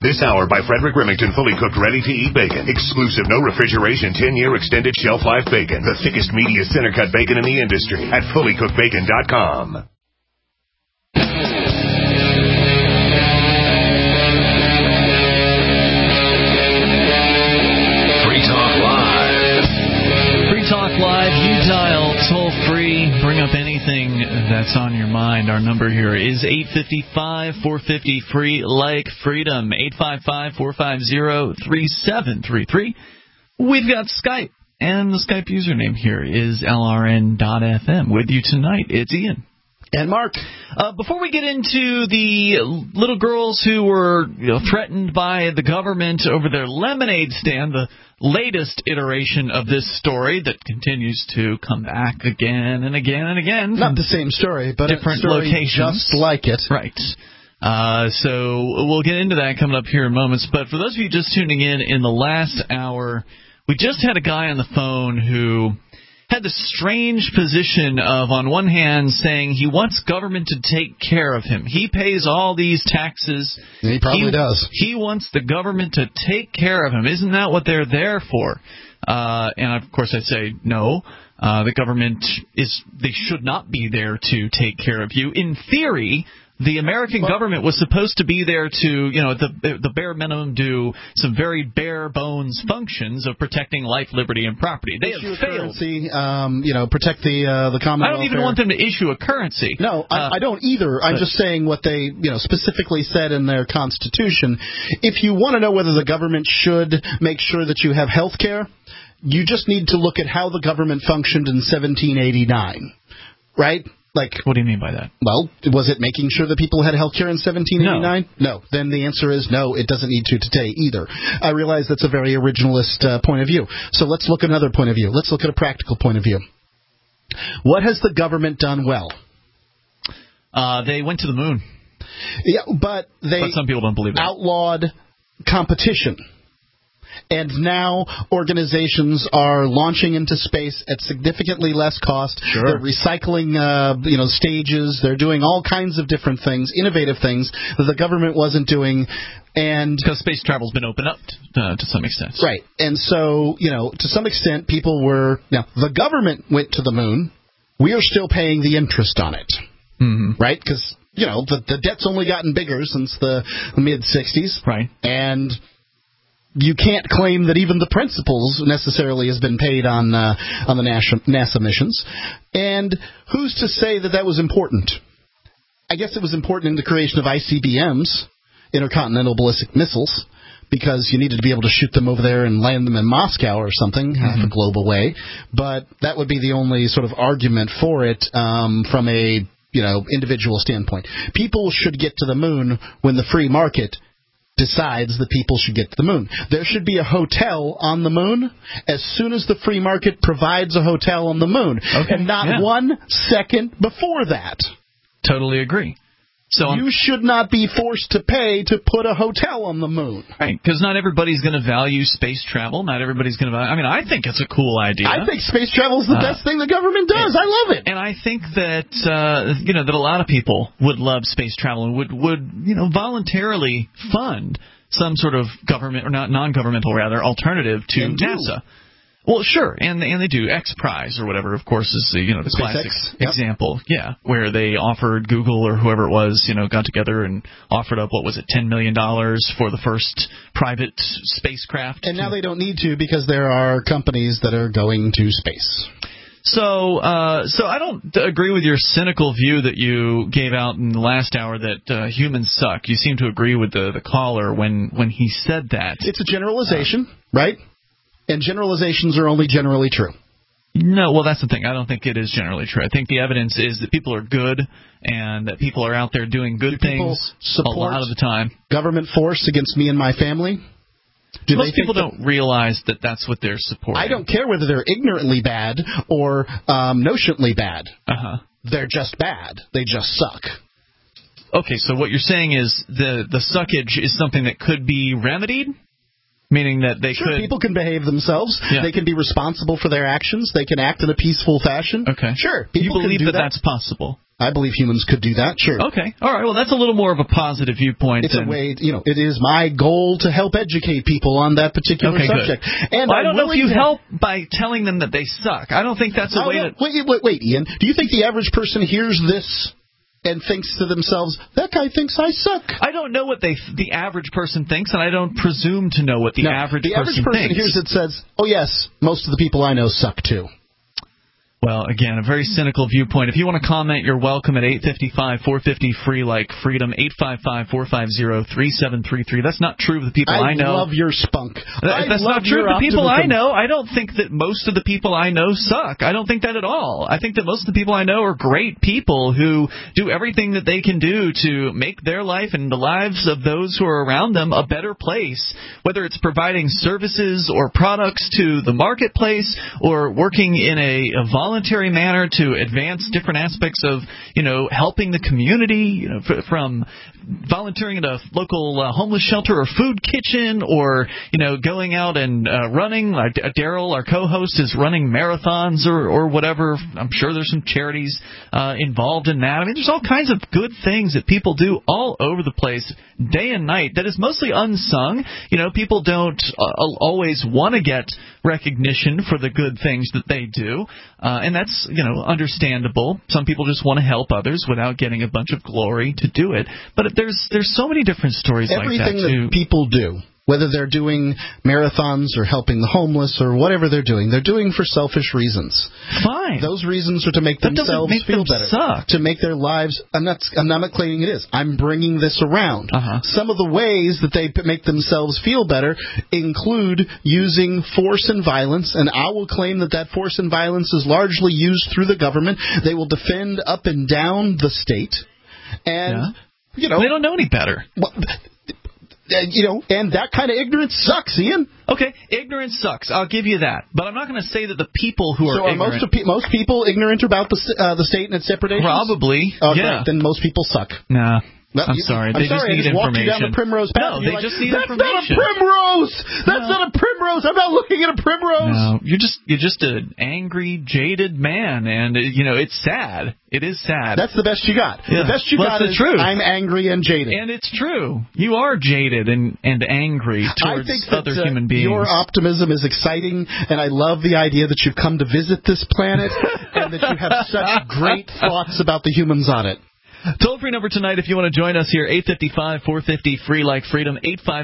This hour by Frederick Remington, fully cooked, ready-to-eat bacon. Exclusive, no refrigeration, 10-year extended shelf life bacon. The thickest, meatiest center-cut bacon in the industry at fullycookedbacon.com. Talk Live, you dial toll-free, bring up anything that's on your mind. Our number here is 855-450-FREE, like freedom, 855-450-3733. We've got Skype, and the Skype username here is LRN.FM. With you tonight, it's Ian. And Mark. Before we get into the little girls who were threatened by the government over their lemonade stand, the latest iteration of this story that continues to come back again and again and again. Not the same story, but different a story locations. Just like it. Right. So we'll get into that coming up here in moments. But for those of you just tuning in the last hour, we just had a guy on the phone who had the strange position of, on one hand, saying he wants government to take care of him. He pays all these taxes. He probably does. He wants the government to take care of him. Isn't that what they're there for? And, of course, I'd say no. The government they should not be there to take care of you. In theory, the American government was supposed to be there to, at the bare minimum, do some very bare bones functions of protecting life, liberty, and property. They have failed. Currency, protect the common welfare. I don't even want them to issue a currency. No, I don't either. I'm just saying what they, specifically said in their Constitution. If you want to know whether the government should make sure that you have health care, you just need to look at how the government functioned in 1789, right? What do you mean by that? Well, was it making sure that people had health care in 1789? No. Then the answer is no, it doesn't need to today either. I realize that's a very originalist point of view. So let's look at another point of view. Let's look at a practical point of view. What has the government done well? They went to the moon. Yeah, but some people don't believe that. Outlawed competition. And now organizations are launching into space at significantly less cost. Sure. They're recycling, stages. They're doing all kinds of different things, innovative things that the government wasn't doing. And because space travel's been opened up to some extent. Right. And so, to some extent, people were... Now, the government went to the moon. We are still paying the interest on it. Mm-hmm. Right? Because, the debt's only gotten bigger since the mid-'60s. Right. And you can't claim that even the principals necessarily has been paid on the NASA missions. And who's to say that was important? I guess it was important in the creation of ICBMs, intercontinental ballistic missiles, because you needed to be able to shoot them over there and land them in Moscow or something, half a globe away. But that would be the only sort of argument for it from a individual standpoint. People should get to the moon when the free market decides that people should get to the moon. There should be a hotel on the moon as soon as the free market provides a hotel on the moon. Okay. And not 1 second before that. Totally agree. So you should not be forced to pay to put a hotel on the moon. Right, because not everybody's going to value space travel. Not everybody's going to value... I think it's a cool idea. I think space travel is the best thing the government does. I love it. And I think that, that a lot of people would love space travel and would voluntarily fund some sort of government, or not non-governmental, rather, alternative to NASA. Well, sure, and they do. X Prize or whatever, of course, is the classic example. Yeah, where they offered Google or whoever it was, got together and offered up, $10 million for the first private spacecraft. And now they don't need to because there are companies that are going to space. So I don't agree with your cynical view that you gave out in the last hour that humans suck. You seem to agree with the caller when he said that. It's a generalization, right? And generalizations are only generally true. No, well, that's the thing. I don't think it is generally true. I think the evidence is that people are good and that people are out there doing good things a lot of the time. Government force against me and my family? Most people don't realize that that's what they're supporting. I don't care whether they're ignorantly bad or notionally bad. Uh-huh. They're just bad. They just suck. Okay, so what you're saying is the suckage is something that could be remedied? Meaning that they could... people can behave themselves. Yeah. They can be responsible for their actions. They can act in a peaceful fashion. Okay. Sure. You believe that that's possible? I believe humans could do that, sure. Okay. All right. Well, that's a little more of a positive viewpoint. It's a way, it is my goal to help educate people on that particular subject. Good. And I don't know if you help by telling them that they suck. I don't think that's a way to... Wait, Ian. Do you think the average person hears this and thinks to themselves, that guy thinks I suck? I don't know what the average person thinks, and I don't presume to know what the average person thinks. Hears it says, oh, yes, most of the people I know suck, too. Well, again, a very cynical viewpoint. If you want to comment, you're welcome at 855-450-FREE like freedom, 855-450-3733. That's not true of the people I know. I love your spunk. That's not true of the people I know. I don't think that most of the people I know suck. I don't think that at all. I think that most of the people I know are great people who do everything that they can do to make their life and the lives of those who are around them a better place, whether it's providing services or products to the marketplace or working in a voluntary manner to advance different aspects of, helping the community, from volunteering at a local homeless shelter or food kitchen, or, going out and running. Daryl, our co-host, is running marathons or whatever. I'm sure there's some charities involved in that. I mean, there's all kinds of good things that people do all over the place, day and night, that is mostly unsung. People don't always want to get recognition for the good things that they do. And that's, understandable. Some people just want to help others without getting a bunch of glory to do it. But there's so many different stories like that, too. Everything that people do, whether they're doing marathons or helping the homeless or whatever they're doing for selfish reasons. Fine. Those reasons are to make themselves feel better. Suck. To make their lives... I'm not claiming it is. I'm bringing this around. Some of the ways that they make themselves feel better include using force and violence, and I will claim that force and violence is largely used through the government. They will defend up and down the state. And, they don't know any better. Well, and that kind of ignorance sucks, Ian. Okay, ignorance sucks. I'll give you that. But I'm not going to say that the people who are ignorant... So are most people ignorant about the state and its separate agencies? Probably, okay, then most people suck. Nah. I'm sorry. They just need information. Walked you down the primrose path. No, they just need information. That's not a primrose. That's not a primrose. I'm not looking at a primrose. No, you're just an angry, jaded man, and it's sad. It is sad. That's the best you got. Yeah. The best you got is truth. I'm angry and jaded. And it's true. You are jaded and angry towards other human beings. Your optimism is exciting, and I love the idea that you've come to visit this planet and that you have such great thoughts about the humans on it. Toll-free number tonight if you want to join us here, 855-450-FREE like freedom,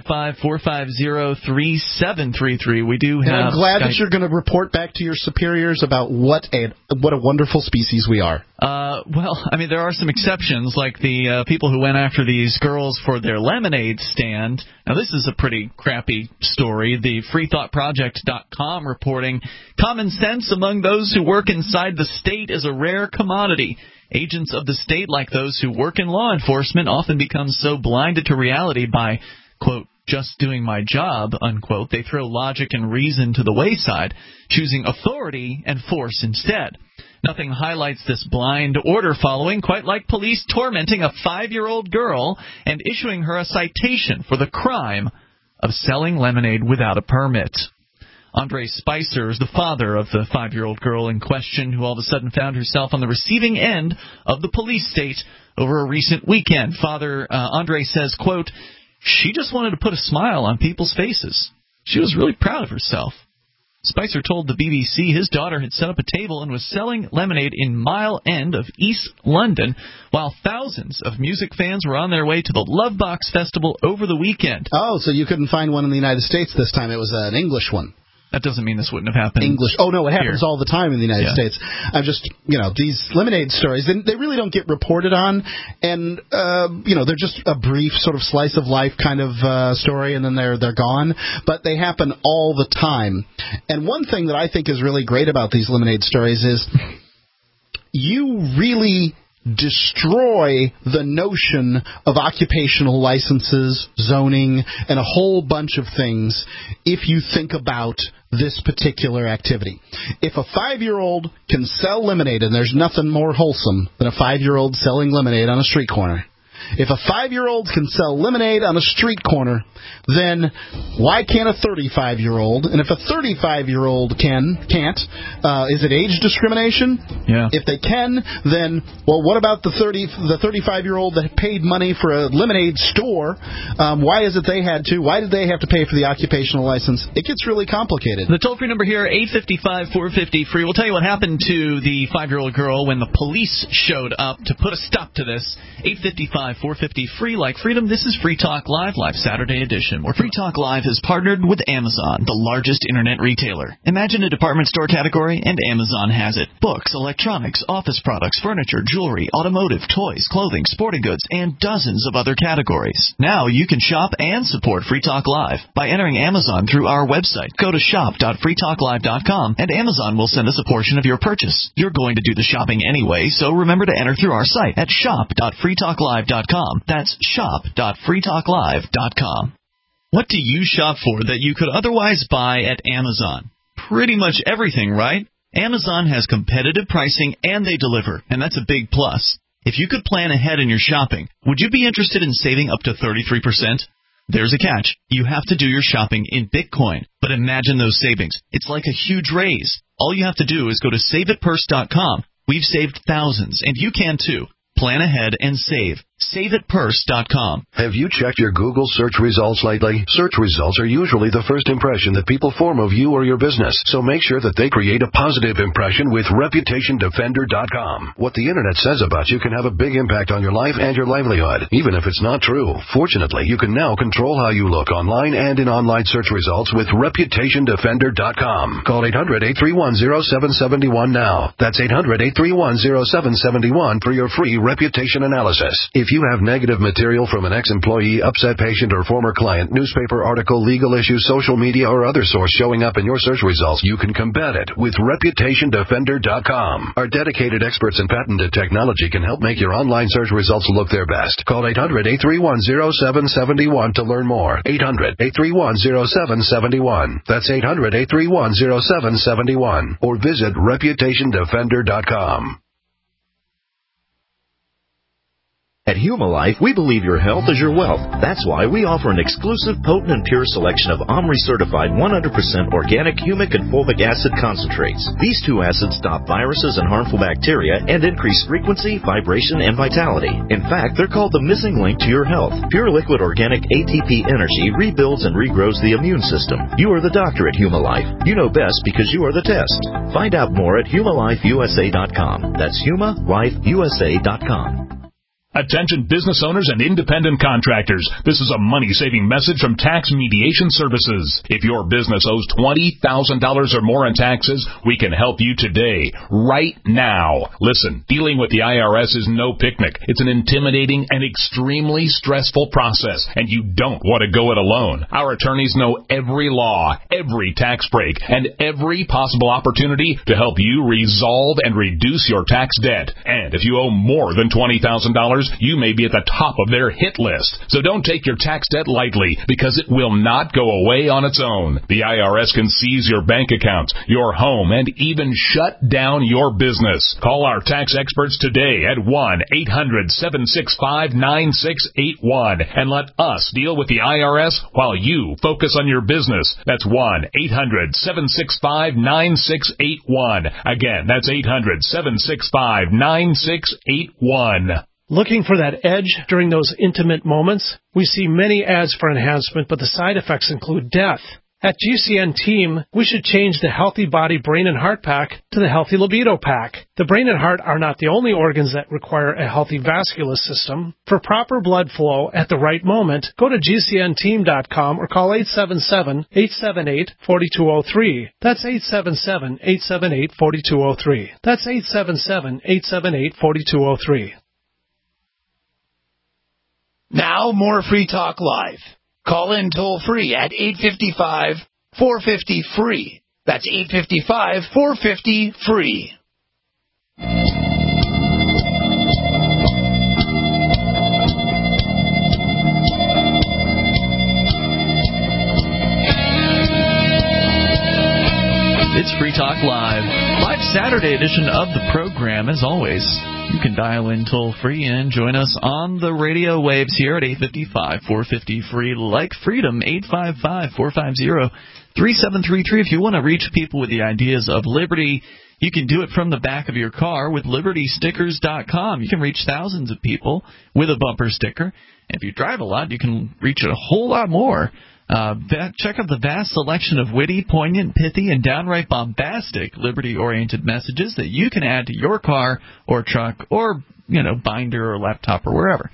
855-450-3733. We do have... And I'm glad that you're going to report back to your superiors about what a wonderful species we are. Well, I mean, there are some exceptions, like the people who went after these girls for their lemonade stand. Now, this is a pretty crappy story. The freethoughtproject.com reporting, common sense among those who work inside the state is a rare commodity. Agents of the state, like those who work in law enforcement, often become so blinded to reality by, quote, just doing my job, unquote, they throw logic and reason to the wayside, choosing authority and force instead. Nothing highlights this blind order following quite like police tormenting a 5-year-old girl and issuing her a citation for the crime of selling lemonade without a permit. Andre Spicer is the father of the 5-year-old girl in question, who all of a sudden found herself on the receiving end of the police state over a recent weekend. Father Andre says, quote, she just wanted to put a smile on people's faces. She was really proud of herself. Spicer told the BBC his daughter had set up a table and was selling lemonade in Mile End of East London, while thousands of music fans were on their way to the Love Box Festival over the weekend. Oh, so you couldn't find one in the United States this time. It was an English one. That doesn't mean this wouldn't have happened. English. Oh, no, it happens all the time in the United States. I'm just, these lemonade stories, they really don't get reported on. And, they're just a brief sort of slice of life kind of story, and then they're gone. But they happen all the time. And one thing that I think is really great about these lemonade stories is you really destroy the notion of occupational licenses, zoning, and a whole bunch of things if you think about this particular activity. If a 5-year-old can sell lemonade, and there's nothing more wholesome than a 5-year-old selling lemonade on a street corner, If a 5-year-old can sell lemonade on a street corner, then why can't a 35-year-old? And if a 35-year-old can't, is it age discrimination? Yeah. If they can, then, well, what about the 35-year-old that paid money for a lemonade store? Why is it they had to? Why did they have to pay for the occupational license? It gets really complicated. The toll-free number here, 855-450-FREE. We'll tell you what happened to the 5-year-old girl when the police showed up to put a stop to this. 855-450-FREE, like freedom. This is Free Talk Live Saturday edition, where Free Talk Live has partnered with Amazon, the largest internet retailer. Imagine a department store category, and Amazon has it. Books, electronics, office products, furniture, jewelry, automotive, toys, clothing, sporting goods, and dozens of other categories. Now you can shop and support Free Talk Live by entering Amazon through our website. Go to shop.freetalklive.com, and Amazon will send us a portion of your purchase. You're going to do the shopping anyway, so remember to enter through our site at shop.freetalklive.com. That's shop.freetalklive.com. What do you shop for that you could otherwise buy at Amazon? Pretty much everything, right? Amazon has competitive pricing and they deliver, and that's a big plus. If you could plan ahead in your shopping, would you be interested in saving up to 33%? There's a catch. You have to do your shopping in Bitcoin. But imagine those savings. It's like a huge raise. All you have to do is go to SaveItPurse.com. We've saved thousands, and you can too. Plan ahead and save. SaveItPurse.com. Have you checked your Google search results lately? Search results are usually the first impression that people form of you or your business, so make sure that they create a positive impression with ReputationDefender.com. What the Internet says about you can have a big impact on your life and your livelihood, even if it's not true. Fortunately, you can now control how you look online and in online search results with ReputationDefender.com. Call 800-831-0771 now. That's 800-831-0771 for your free reputation analysis. If you have negative material from an ex-employee, upset patient, or former client, newspaper article, legal issue, social media, or other source showing up in your search results, you can combat it with ReputationDefender.com. Our dedicated experts in patented technology can help make your online search results look their best. Call 800-831-0771 to learn more. 800-831-0771. That's 800-831-0771. Or visit ReputationDefender.com. At Humalife, we believe your health is your wealth. That's why we offer an exclusive, potent, and pure selection of OMRI-certified 100% organic humic and fulvic acid concentrates. These two acids stop viruses and harmful bacteria and increase frequency, vibration, and vitality. In fact, they're called the missing link to your health. Pure liquid organic ATP energy rebuilds and regrows the immune system. You are the doctor at Humalife. You know best because you are the test. Find out more at HumalifeUSA.com. That's HumalifeUSA.com. Attention business owners and independent contractors. This is a money-saving message from Tax Mediation Services. If your business owes $20,000 or more in taxes, we can help you today, right now. Listen, dealing with the IRS is no picnic. It's an intimidating and extremely stressful process, and you don't want to go it alone. Our attorneys know every law, every tax break, and every possible opportunity to help you resolve and reduce your tax debt. And if you owe more than $20,000, you may be at the top of their hit list. So don't take your tax debt lightly, because it will not go away on its own. The IRS can seize your bank accounts, your home, and even shut down your business. Call our tax experts today at 1-800-765-9681 and let us deal with the IRS while you focus on your business. That's 1-800-765-9681. Again, that's 800-765-9681. Looking for that edge during those intimate moments? We see many ads for enhancement, but the side effects include death. At GCN Team, we should change the Healthy Body Brain and Heart Pack to the Healthy Libido Pack. The brain and heart are not the only organs that require a healthy vascular system. For proper blood flow at the right moment, go to GCNteam.com or call 877-878-4203. That's 877-878-4203. That's 877-878-4203. Now, more Free Talk Live. Call in toll-free at 855-450-FREE. That's 855-450-FREE. It's Free Talk Live Saturday edition of the program, as always. You can dial in toll-free and join us on the radio waves here at 855-450-FREE, like freedom, 855-450-3733. If you want to reach people with the ideas of liberty, you can do it from the back of your car with LibertyStickers.com. You can reach thousands of people with a bumper sticker. And if you drive a lot, you can reach a whole lot more. Check out the vast selection of witty, poignant, pithy, and downright bombastic liberty-oriented messages that you can add to your car or truck or, binder or laptop or wherever.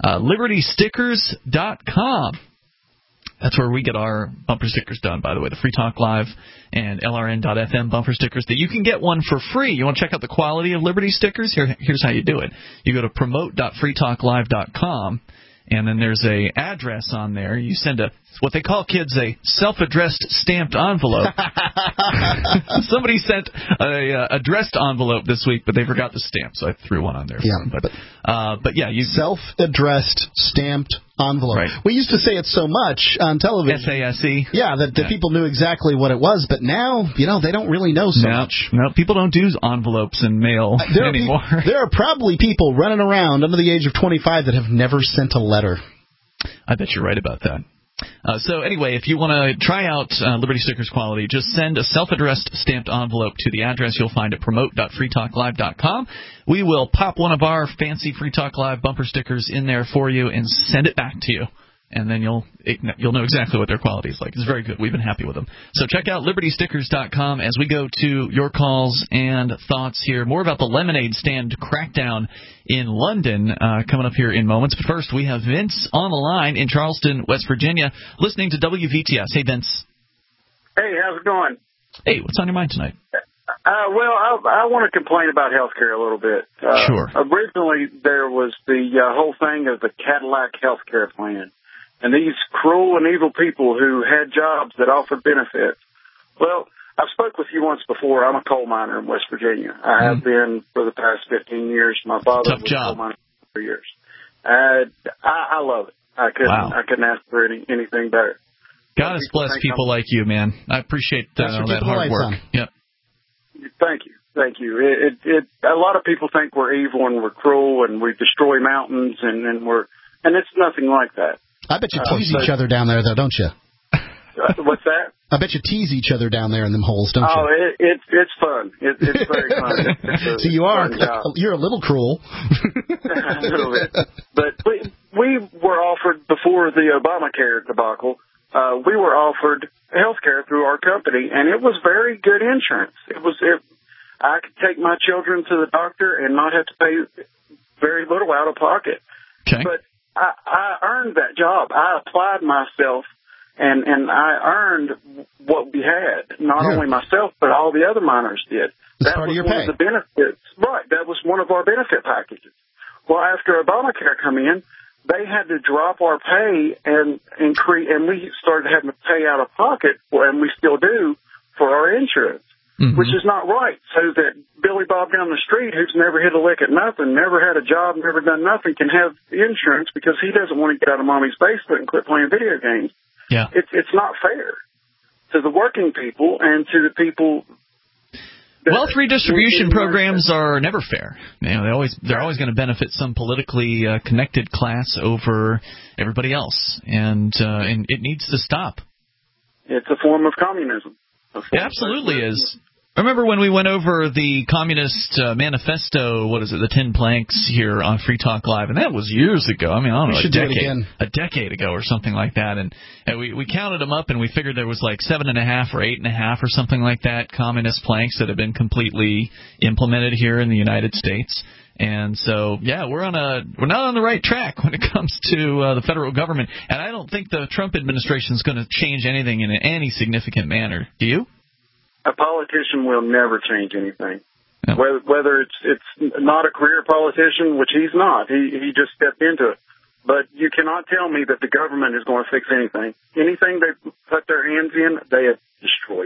LibertyStickers.com. That's where we get our bumper stickers done, by the way, the Free Talk Live and LRN.FM bumper stickers that you can get one for free. You want to check out the quality of Liberty stickers? Here's how you do it. You go to promote.freetalklive.com, and then there's a address on there. You send what they call kids a self-addressed stamped envelope. Somebody sent a addressed envelope this week, but they forgot the stamp, so I threw one on there. Yeah, but yeah, you self-addressed stamped envelope. Right. We used to say it so much on television. SASE. Yeah, that people knew exactly what it was, but now, they don't really know so much. No, people don't do envelopes and mail anymore. There are probably people running around under the age of 25 that have never sent a letter. I bet you're right about that. So anyway, if you want to try out Liberty Stickers quality, just send a self-addressed stamped envelope to the address you'll find at promote.freetalklive.com. We will pop one of our fancy Free Talk Live bumper stickers in there for you and send it back to you. And then you'll know exactly what their quality is like. It's very good. We've been happy with them. So check out LibertyStickers.com as we go to your calls and thoughts here. More about the lemonade stand crackdown in London coming up here in moments. But first, we have Vince on the line in Charleston, West Virginia, listening to WVTS. Hey, Vince. Hey, how's it going? Hey, what's on your mind tonight? Well, I want to complain about health care a little bit. Sure. Originally, there was the whole thing of the Cadillac health care plan. And these cruel and evil people who had jobs that offered benefits. Well, I've spoke with you once before. I'm a coal miner in West Virginia. I have been for the past 15 years. My father was a coal miner for years. I love it. I couldn't ask for anything better. God has blessed people like you, man. I appreciate that hard work. Yep. Thank you. A lot of people think we're evil and we're cruel and we destroy mountains and it's nothing like that. I bet you tease each other down there, though, don't you? What's that? I bet you tease each other down there in them holes, don't you? Oh, it's fun. It's very fun. So you're a little cruel. A little bit. But we were offered, before the Obamacare debacle, we were offered health care through our company, and it was very good insurance. I could take my children to the doctor and not have to pay very little out of pocket. Okay. But I earned that job. I applied myself, and I earned what we had. Not only myself, but all the other miners did. That was one of the benefits. Right, that was one of our benefit packages. Well, after Obamacare come in, they had to drop our pay and we started having to pay out of pocket, and we still do, for our insurance. Which is not right, so that Billy Bob down the street, who's never hit a lick at nothing, never had a job, never done nothing, can have insurance because he doesn't want to get out of mommy's basement and quit playing video games. Yeah. It's not fair to the working people and to the people. Wealth redistribution programs are never fair. They're always going to benefit some politically connected class over everybody else, and it needs to stop. It's a form of communism. It absolutely is. Remember when we went over the Communist Manifesto, the 10 planks here on Free Talk Live, and that was years ago. I mean, I don't know, a decade ago or something like that. And we counted them up, and we figured there was like 7.5 or 8.5 or something like that communist planks that have been completely implemented here in the United States. And so, yeah, we're not on the right track when it comes to the federal government. And I don't think the Trump administration is going to change anything in any significant manner. Do you? A politician will never change anything. Yeah. Whether it's not a career politician, which he's not. He just stepped into it. But you cannot tell me that the government is going to fix anything. Anything they put their hands in, they have destroyed.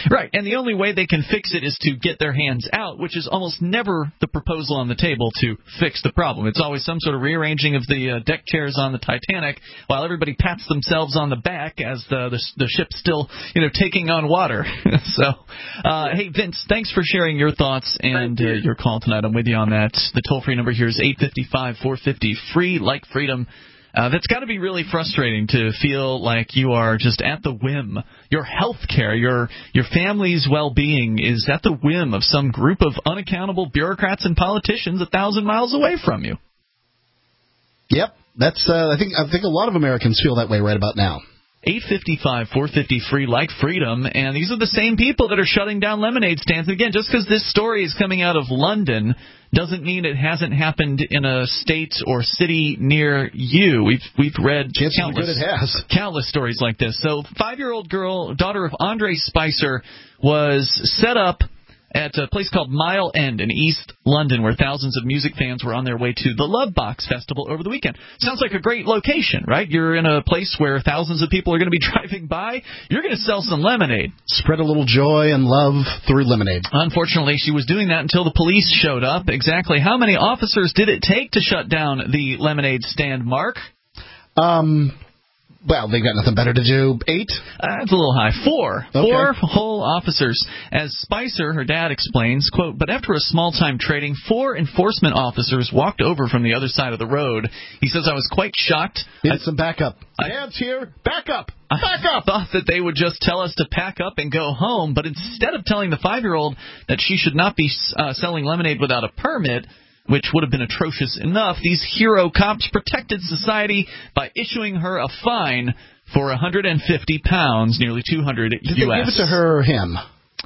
Right, and the only way they can fix it is to get their hands out, which is almost never the proposal on the table to fix the problem. It's always some sort of rearranging of the deck chairs on the Titanic while everybody pats themselves on the back as the ship's still, taking on water. So, hey, Vince, thanks for sharing your thoughts and your call tonight. I'm with you on that. The toll-free number here is 855-450-FREE, like freedom. That's got to be really frustrating to feel like you are just at the whim. Your health care, your family's well-being is at the whim of some group of unaccountable bureaucrats and politicians 1,000 miles away from you. Yep, that's. I think a lot of Americans feel that way right about now. 855-450-FREE, like freedom, and these are the same people that are shutting down lemonade stands. And again, just because this story is coming out of London doesn't mean it hasn't happened in a state or city near you. We've read countless stories like this. So, 5-year-old girl, daughter of Andre Spicer, was set up at a place called Mile End in East London, where thousands of music fans were on their way to the Love Box Festival over the weekend. Sounds like a great location, right? You're in a place where thousands of people are going to be driving by. You're going to sell some lemonade. Spread a little joy and love through lemonade. Unfortunately, she was doing that until the police showed up. Exactly how many officers did it take to shut down the lemonade stand, Mark? Well, they've got nothing better to do. 8? That's a little high. 4. Okay. 4 whole officers. As Spicer, her dad, explains, quote, but after a small-time trading, 4 enforcement officers walked over from the other side of the road. He says, I was quite shocked. Need some backup. Dad's here. Back up. Back up. I thought that they would just tell us to pack up and go home, but instead of telling the 5-year-old that she should not be selling lemonade without a permit, which would have been atrocious enough, these hero cops protected society by issuing her a fine for 150 pounds, nearly 200 U.S. Did they give it to her or him?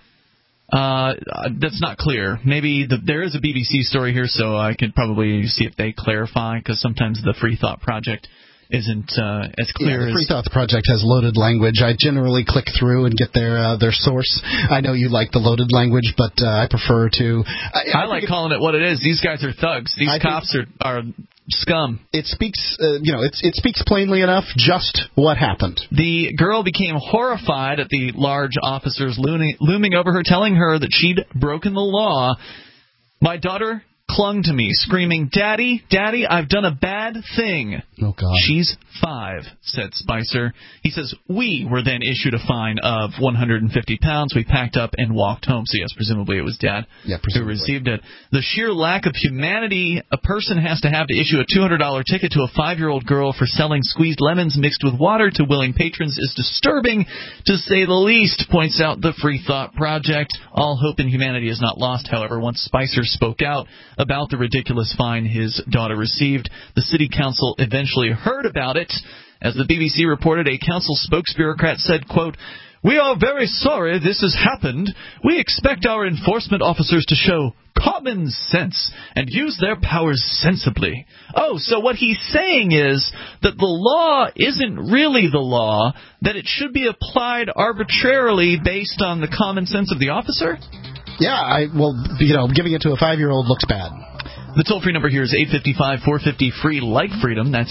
That's not clear. Maybe there is a BBC story here, so I could probably see if they clarify, because sometimes the Free Thought Project isn't as clear as... The Free Thought Project has loaded language. I generally click through and get their source. I know you like the loaded language, but I prefer to... I like calling it what it is. These guys are thugs. These cops are scum. It speaks, it speaks plainly enough just what happened. The girl became horrified at the large officers looming over her, telling her that she'd broken the law. My daughter clung to me, screaming, Daddy, Daddy, I've done a bad thing. Oh, God. She's 5, said Spicer. He says, we were then issued a fine of 150 pounds. We packed up and walked home. So, yes, presumably it was Dad who received it. The sheer lack of humanity a person has to issue a $200 ticket to a 5-year-old girl for selling squeezed lemons mixed with water to willing patrons is disturbing, to say the least, points out the Free Thought Project. All hope in humanity is not lost, however, once Spicer spoke out about the ridiculous fine his daughter received. The city council eventually heard about it. As the BBC reported, a council spokesbureaucrat said, quote, we are very sorry this has happened. We expect our enforcement officers to show common sense and use their powers sensibly. Oh, so what he's saying is that the law isn't really the law, that it should be applied arbitrarily based on the common sense of the officer? Yeah, giving it to a 5-year-old looks bad. The toll-free number here is 855-450-FREE, like freedom. That's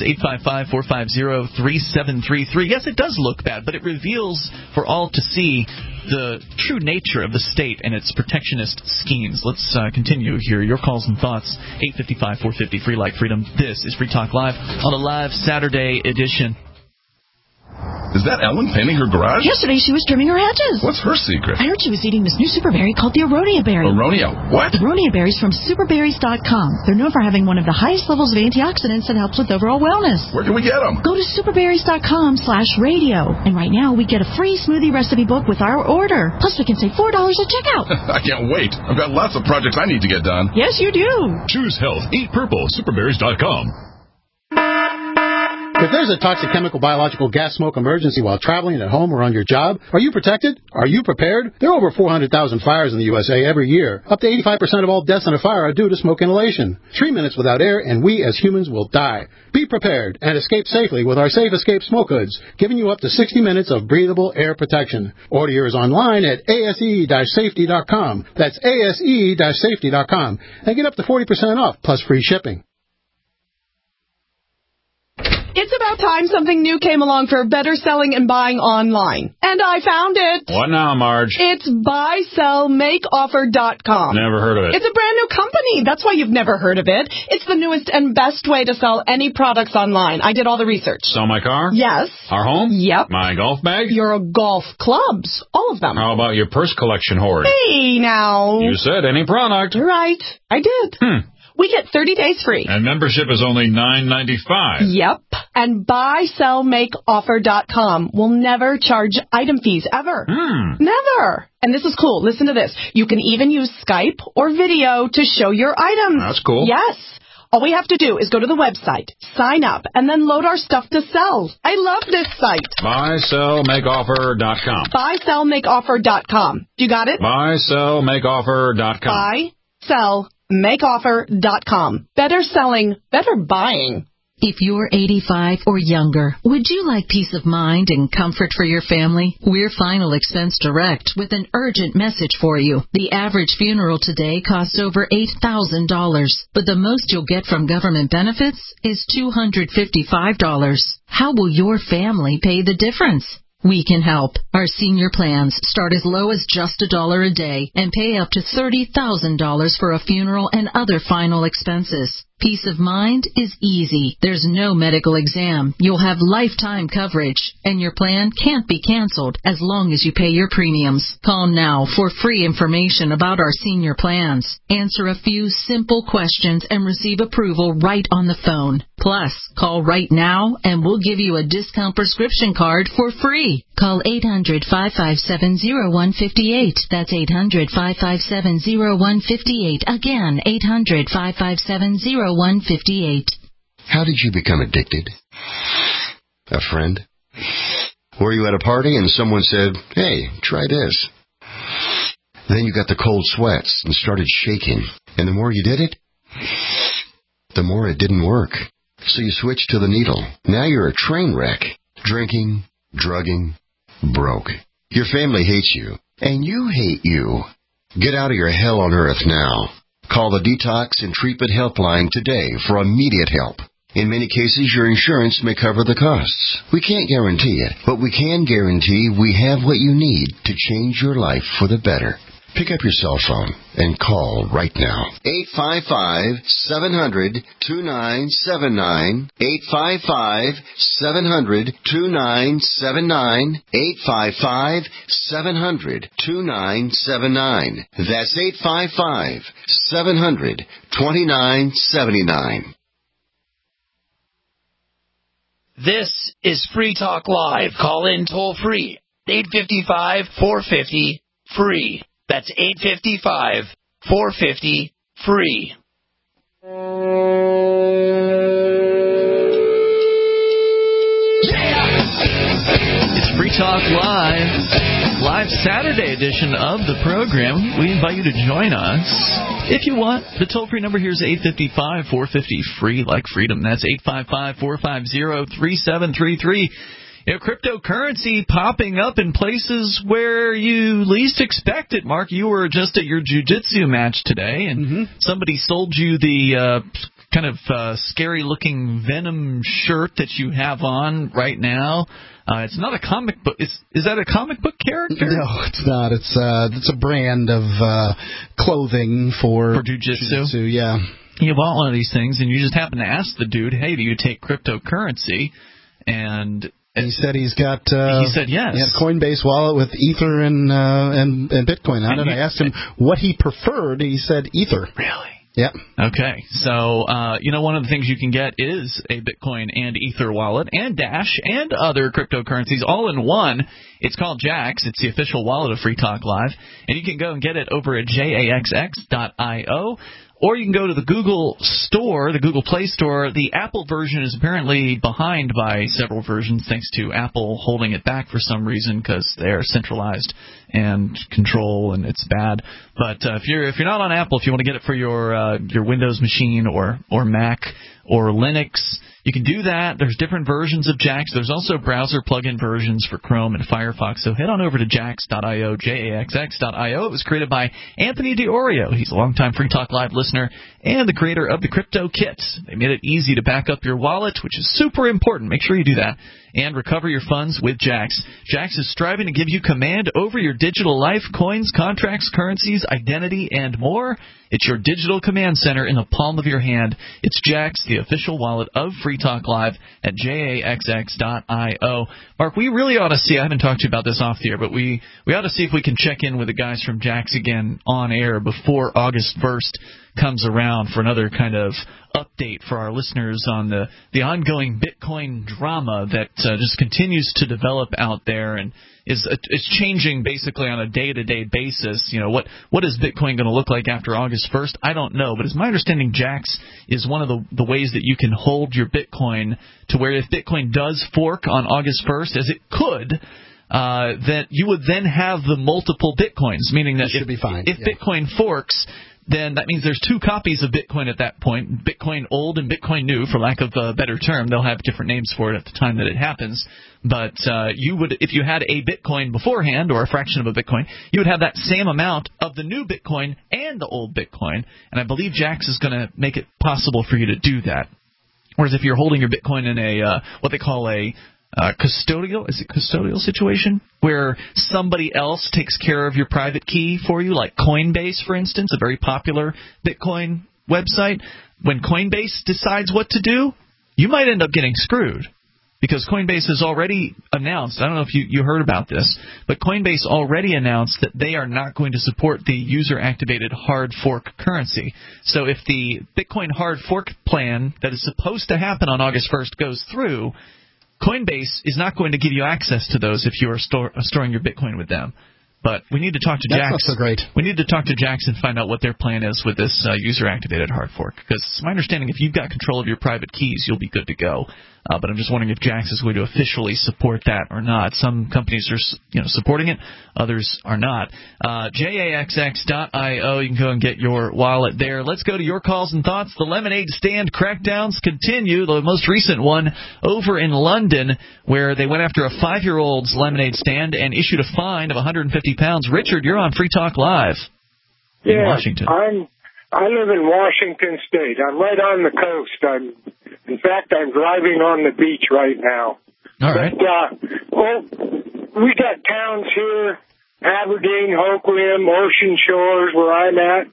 855-450-3733. Yes, it does look bad, but it reveals for all to see the true nature of the state and its protectionist schemes. Let's continue here. Your calls and thoughts, 855-450-FREE, like freedom. This is Free Talk Live on a live Saturday edition. Is that Ellen painting her garage? Yesterday she was trimming her hedges. What's her secret? I heard she was eating this new super berry called the Aronia berry. Aronia what? Aronia berries from superberries.com. They're known for having one of the highest levels of antioxidants that helps with overall wellness. Where can we get them? Go to superberries.com/radio. And right now we get a free smoothie recipe book with our order. Plus we can save $4 at checkout. I can't wait. I've got lots of projects I need to get done. Yes, you do. Choose health. Eat purple. Superberries.com. If there's a toxic chemical, biological, gas smoke emergency while traveling at home or on your job, are you protected? Are you prepared? There are over 400,000 fires in the USA every year. Up to 85% of all deaths in a fire are due to smoke inhalation. 3 minutes without air and we as humans will die. Be prepared and escape safely with our Safe Escape Smoke Hoods, giving you up to 60 minutes of breathable air protection. Order yours online at ase-safety.com. That's ase-safety.com. And get up to 40% off plus free shipping. It's about time something new came along for better selling and buying online. And I found it. What now, Marge? It's buysellmakeoffer.com. Never heard of it. It's a brand new company. That's why you've never heard of it. It's the newest and best way to sell any products online. I did all the research. Sell my car? Yes. Our home? Yep. My golf bag? Your golf clubs. All of them. How about your purse collection hoard? Hey, now. You said any product. You're right. I did. We get 30 days free. And membership is only $9.95. Yep. And buysellmakeoffer.com will never charge item fees, ever. Never. And this is cool. Listen to this. You can even use Skype or video to show your items. That's cool. Yes. All we have to do is go to the website, sign up, and then load our stuff to sell. I love this site. Buysellmakeoffer.com. Buysellmakeoffer.com. You got it? Buysellmakeoffer.com. Buysellmakeoffer.com. Better selling, better buying. If you're 85 or younger, would you like peace of mind and comfort for your family? We're Final Expense Direct with an urgent message for you. The average funeral today costs over $8,000, but the most you'll get from government benefits is $255. How will your family pay the difference? We can help. Our senior plans start as low as just $1 a day and pay up to $30,000 for a funeral and other final expenses. Peace of mind is easy. There's no medical exam. You'll have lifetime coverage, and your plan can't be canceled as long as you pay your premiums. Call now for free information about our senior plans. Answer a few simple questions and receive approval right on the phone. Plus, call right now and we'll give you a discount prescription card for free. Call 800-557-0158. That's 800-557-0158. Again, 800-557-0158. How did you become addicted? A friend? Were you at a party and someone said, "Hey, try this"? Then you got the cold sweats and started shaking. And the more you did it, the more it didn't work. So you switched to the needle. Now you're a train wreck. Drinking, drugging, broke. Your family hates you. And you hate you. Get out of your hell on earth now. Call the Detox and Treatment Helpline today for immediate help. In many cases, your insurance may cover the costs. We can't guarantee it, but we can guarantee we have what you need to change your life for the better. Pick up your cell phone and call right now. 855-700-2979. 855-700-2979. 855-700-2979. That's 855-700-2979. This is Free Talk Live. Call in toll free. 855-450-FREE. That's 855-450-FREE. It's Free Talk Live Saturday edition of the program. We invite you to join us if you want. The toll-free number here is 855-450-FREE, like freedom. That's 855-450-3733. Cryptocurrency popping up in places where you least expect it. Mark, you were just at your jiu-jitsu match today, and somebody sold you the kind of scary-looking Venom shirt that you have on right now. It's not a comic book. Is that a comic book character? No, it's not. It's a brand of clothing for jiu-jitsu. Yeah. You bought one of these things, and you just happen to ask the dude, "Hey, do you take cryptocurrency?" And he said he's got. He said yes. He had a Coinbase wallet with Ether and Bitcoin on it. I asked him what he preferred. He said Ether. Really? Yep. Okay. So, one of the things you can get is a Bitcoin and Ether wallet and Dash and other cryptocurrencies all in one. It's called Jaxx. It's the official wallet of Free Talk Live. And you can go and get it over at jaxx.io. Or you can go to the Google Store, the Google Play Store. The Apple version is apparently behind by several versions, thanks to Apple holding it back for some reason because they're centralized and control, and it's bad. But if you're not on Apple, if you want to get it for your Windows machine or Mac or Linux, You can do that. There's different versions of JAX. There's also browser plugin versions for Chrome and Firefox. So head on over to jax.io, jaxx.io. It was created by Anthony DiOrio. He's a longtime Free Talk Live listener and the creator of the Crypto Kit. They made it easy to back up your wallet, which is super important. Make sure you do that. And recover your funds with JAX. JAX is striving to give you command over your digital life, coins, contracts, currencies, identity, and more. It's your digital command center in the palm of your hand. It's JAX, the official wallet of Free Talk Live at jaxx.io. Mark, we really ought to see, I haven't talked to you about this off the air, but we ought to see if we can check in with the guys from JAX again on air before August 1st comes around for another kind of update for our listeners on the ongoing Bitcoin drama that just continues to develop out there and is changing basically on a day-to-day basis. You know, what is Bitcoin going to look like after August 1st? I don't know, but it's my understanding JAX is one of the ways that you can hold your Bitcoin to where if Bitcoin does fork on August 1st, as it could, that you would then have the multiple Bitcoins, meaning that if Bitcoin forks, then that means there's two copies of Bitcoin at that point, Bitcoin old and Bitcoin new, for lack of a better term. They'll have different names for it at the time that it happens. But you would, if you had a Bitcoin beforehand or a fraction of a Bitcoin, you would have that same amount of the new Bitcoin and the old Bitcoin. And I believe JAX is going to make it possible for you to do that. Whereas if you're holding your Bitcoin in a what they call a custodial situation where somebody else takes care of your private key for you, like Coinbase, for instance, a very popular Bitcoin website. When Coinbase decides what to do, you might end up getting screwed because Coinbase has already announced, I don't know if you heard about this, but Coinbase already announced that they are not going to support the user-activated hard fork currency. So if the Bitcoin hard fork plan that is supposed to happen on August 1st goes through, Coinbase is not going to give you access to those if you are storing your Bitcoin with them. But we need to talk to JAX. That's not so great. We need to talk to JAX and find out what their plan is with this user-activated hard fork. Because it's my understanding if you've got control of your private keys, you'll be good to go. But I'm just wondering if JAX is going to officially support that or not. Some companies are supporting it. Others are not. jaxx.io. You can go and get your wallet there. Let's go to your calls and thoughts. The lemonade stand crackdowns continue. The most recent one over in London where they went after a 5-year-old's lemonade stand and issued a fine of £150. Richard, you're on Free Talk Live in Washington. I live in Washington State. I'm right on the coast. In fact, I'm driving on the beach right now. All right. But, we got towns here, Aberdeen, Hoquiam, Ocean Shores, where I'm at.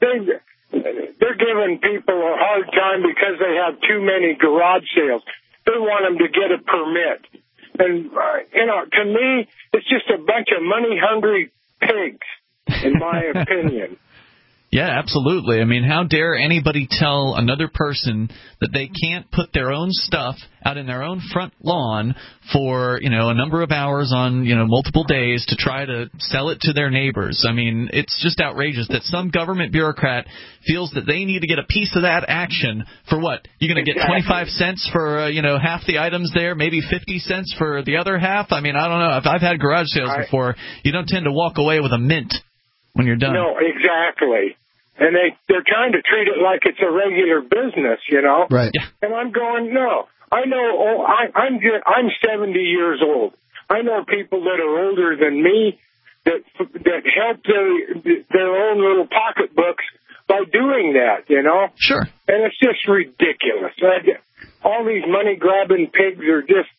They're giving people a hard time because they have too many garage sales. They want them to get a permit. And, to me, it's just a bunch of money-hungry pigs, in my opinion. Yeah, absolutely. I mean, how dare anybody tell another person that they can't put their own stuff out in their own front lawn for, a number of hours on, multiple days to try to sell it to their neighbors. I mean, it's just outrageous that some government bureaucrat feels that they need to get a piece of that action for what? You're going to get 25 cents for, half the items there, maybe 50 cents for the other half? I mean, I don't know. If I've had garage sales before, you don't tend to walk away with a mint when you're done. No, exactly. And they're trying to treat it like it's a regular business, Right. Yeah. And I'm going, no. I know. I'm 70 years old. I know people that are older than me that help their own little pocketbooks by doing that, Sure. And it's just ridiculous. All these money grabbing pigs are just.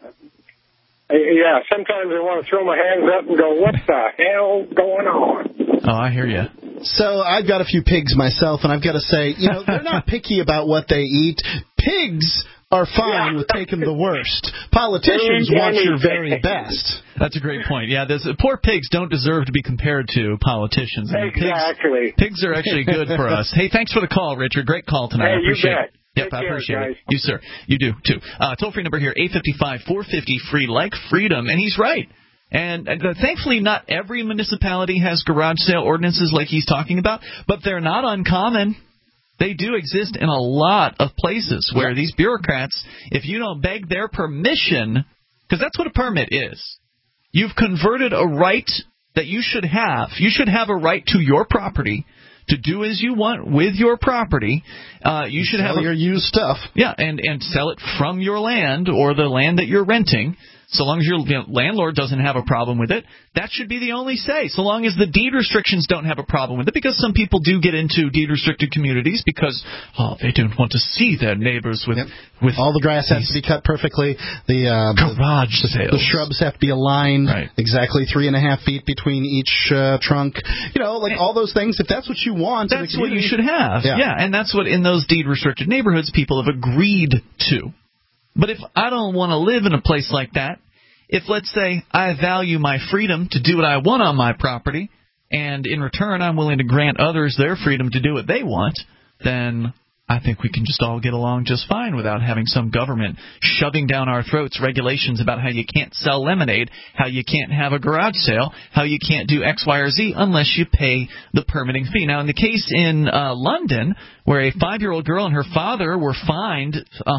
Sometimes I want to throw my hands up and go, what the hell going on? Oh, I hear you. So I've got a few pigs myself, and I've got to say, they're not picky about what they eat. Pigs are fine with taking the worst. Politicians want your very best. That's a great point. Yeah, poor pigs don't deserve to be compared to politicians. I mean, exactly. Pigs are actually good for us. Hey, thanks for the call, Richard. Great call tonight. Hey, I appreciate it. Yep, Take I appreciate care, it. You, sir. You do, too. Toll-free number here, 855-450-FREE, like freedom. And he's right. And thankfully, not every municipality has garage sale ordinances like he's talking about, but they're not uncommon. They do exist in a lot of places where these bureaucrats, if you don't beg their permission, because that's what a permit is, you've converted a right that you should have. You should have a right to your property to do as you want with your property. You should have your used stuff. Yeah, and sell it from your land or the land that you're renting. So long as your landlord doesn't have a problem with it, that should be the only say. So long as the deed restrictions don't have a problem with it, because some people do get into deed-restricted communities because they don't want to see their neighbors with all the grass has to be cut perfectly. The garage sales. The shrubs have to be aligned exactly 3.5 feet between each trunk. All those things. If that's what you want, that's what you should have. Yeah, and that's what in those deed-restricted neighborhoods people have agreed to. But if I don't want to live in a place like that, if, let's say, I value my freedom to do what I want on my property, and in return I'm willing to grant others their freedom to do what they want, then I think we can just all get along just fine without having some government shoving down our throats regulations about how you can't sell lemonade, how you can't have a garage sale, how you can't do X, Y, or Z unless you pay the permitting fee. Now, in the case in London, where a 5-year-old girl and her father were fined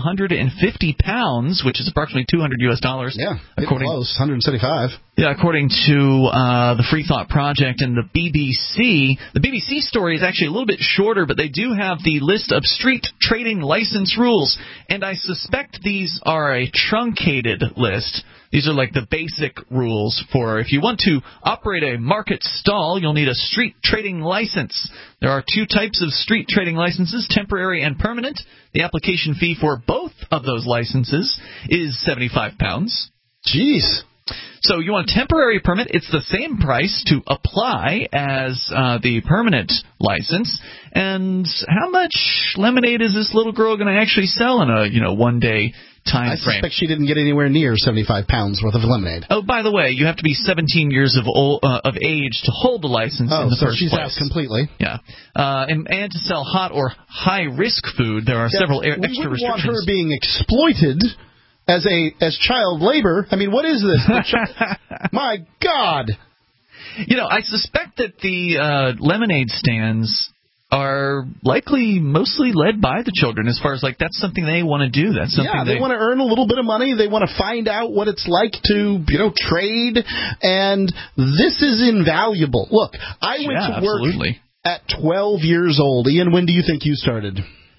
£150, which is approximately $200 US. Yeah, close, 175. Yeah, according to the Free Thought Project and the BBC. The BBC story is actually a little bit shorter, but they do have the list of street trading license rules, and I suspect these are a truncated list. These are like the basic rules for if you want to operate a market stall, you'll need a street trading license. There are 2 types of street trading licenses, temporary and permanent. The application fee for both of those licenses is £75. Jeez. So you want a temporary permit, it's the same price to apply as the permanent license. And how much lemonade is this little girl going to actually sell in a one-day time frame? I suspect she didn't get anywhere near 75 pounds worth of lemonade. Oh, by the way, you have to be 17 years of age to hold the license in the first she's place. out completely. Yeah. And to sell hot or high-risk food, there are several extra restrictions. We want her being exploited as child labor. I mean, what is this? My God. I suspect that the lemonade stands are likely mostly led by the children as far as, that's something they want to do. That's something they want to earn a little bit of money. They want to find out what it's like to, trade. And this is invaluable. Look, I went to work at 12 years old. Ian, when do you think you started?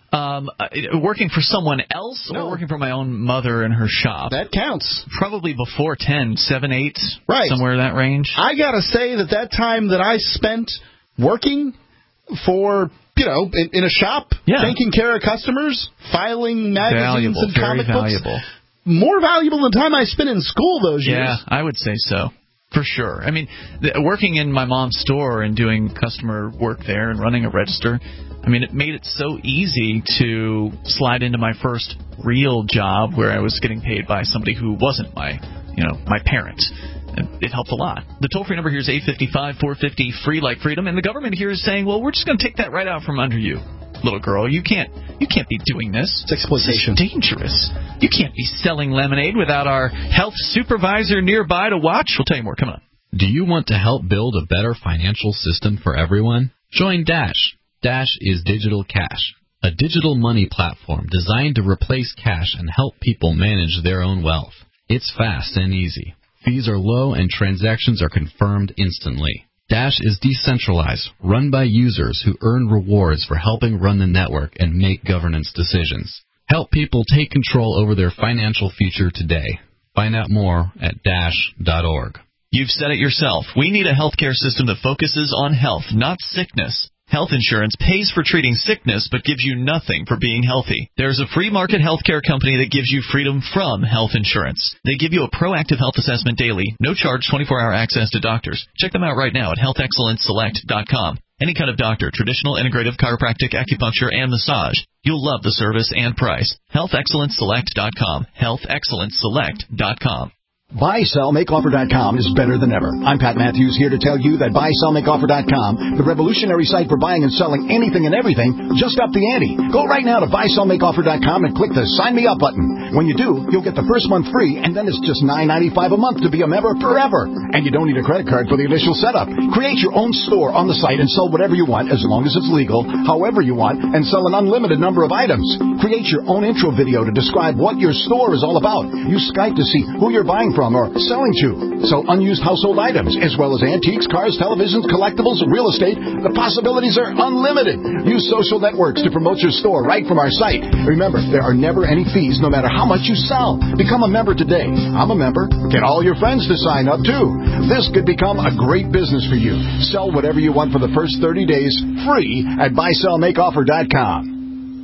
Working for someone else or working for my own mother in her shop? That counts. Probably before 10, 7, 8, right. Somewhere in that range. I got to say that time that I spent working for, in a shop, taking care of customers, filing magazines and comic books, more valuable than time I spent in school those years. Yeah, I would say so. For sure. I mean, working in my mom's store and doing customer work there and running a register, it made it so easy to slide into my first real job where I was getting paid by somebody who wasn't my parent. It helped a lot. The toll-free number here is 855-450-FREE like freedom, and the government here is saying, well, we're just going to take that right out from under you, little girl. You can't be doing this. It's exploitation. This is dangerous. You can't be selling lemonade without our health supervisor nearby to watch. We'll tell you more. Come on. Do you want to help build a better financial system for everyone? Join Dash. Dash is Digital Cash, a digital money platform designed to replace cash and help people manage their own wealth. It's fast and easy. Fees are low and transactions are confirmed instantly. Dash is decentralized, run by users who earn rewards for helping run the network and make governance decisions. Help people take control over their financial future today. Find out more at dash.org. You've said it yourself. We need a healthcare system that focuses on health, not sickness. Health insurance pays for treating sickness but gives you nothing for being healthy. There's a free market healthcare company that gives you freedom from health insurance. They give you a proactive health assessment daily, no charge, 24-hour access to doctors. Check them out right now at healthexcellenceselect.com. Any kind of doctor, traditional, integrative, chiropractic, acupuncture, and massage. You'll love the service and price. healthexcellenceselect.com. healthexcellenceselect.com. BuySellMakeOffer.com is better than ever. I'm Pat Matthews here to tell you that BuySellMakeOffer.com, the revolutionary site for buying and selling anything and everything, just upped the ante. Go right now to BuySellMakeOffer.com and click the Sign Me Up button. When you do, you'll get the first month free, and then it's just $9.95 a month to be a member forever. And you don't need a credit card for the initial setup. Create your own store on the site and sell whatever you want, as long as it's legal, however you want, and sell an unlimited number of items. Create your own intro video to describe what your store is all about. Use Skype to see who you're buying from from or selling to. So unused household items, as well as antiques, cars, televisions, collectibles, and real estate, the possibilities are unlimited. Use social networks to promote your store right from our site. Remember, there are never any fees no matter how much you sell. Become a member today. I'm a member. Get all your friends to sign up too. This could become a great business for you. Sell whatever you want for the first 30 days free at buysellmakeoffer.com.